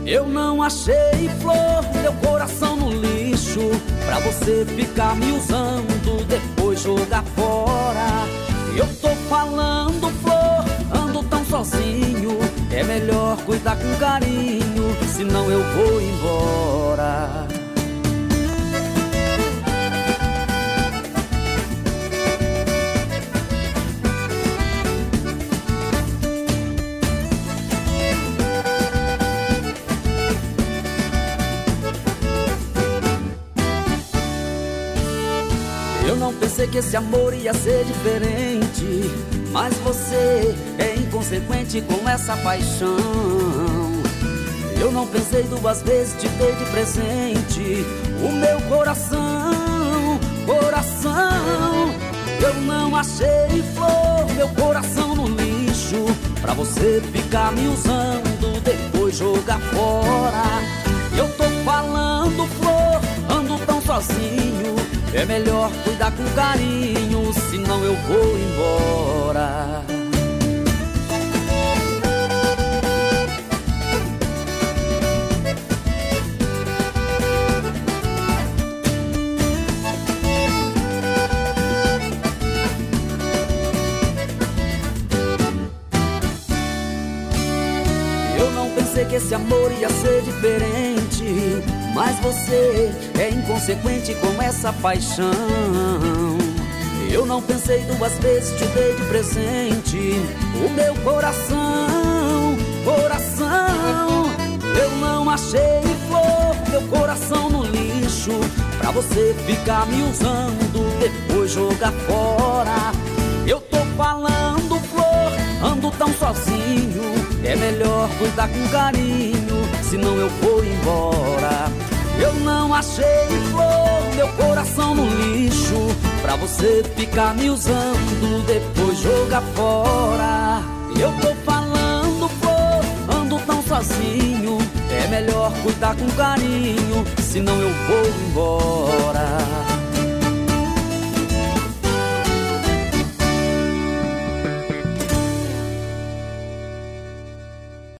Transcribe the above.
Eu não achei flor, meu coração no lixo, pra você ficar me usando, depois jogar fora. Eu tô falando flor, ando tão sozinho, é melhor cuidar com carinho, senão eu vou embora. Eu não pensei que esse amor ia ser diferente, mas você é inconsequente com essa paixão. Eu não pensei duas vezes, te dei de presente o meu coração, coração. Eu não achei flor, meu coração no lixo, pra você ficar me usando, depois jogar fora. Eu tô falando flor, ando tão sozinho, é melhor cuidar com carinho, senão eu vou embora. Eu não pensei que esse amor ia ser diferente, mas você é inconsequente com essa paixão. Eu não pensei duas vezes, te dei de presente o meu coração, coração. Eu não achei flor, meu coração no lixo, pra você ficar me usando, depois jogar fora. Eu tô falando flor, ando tão sozinho, é melhor cuidar com carinho, senão eu vou embora. Eu não achei flor, meu coração no lixo, pra você ficar me usando, depois jogar fora. Eu tô falando flor, ando tão sozinho, é melhor cuidar com carinho, senão eu vou embora.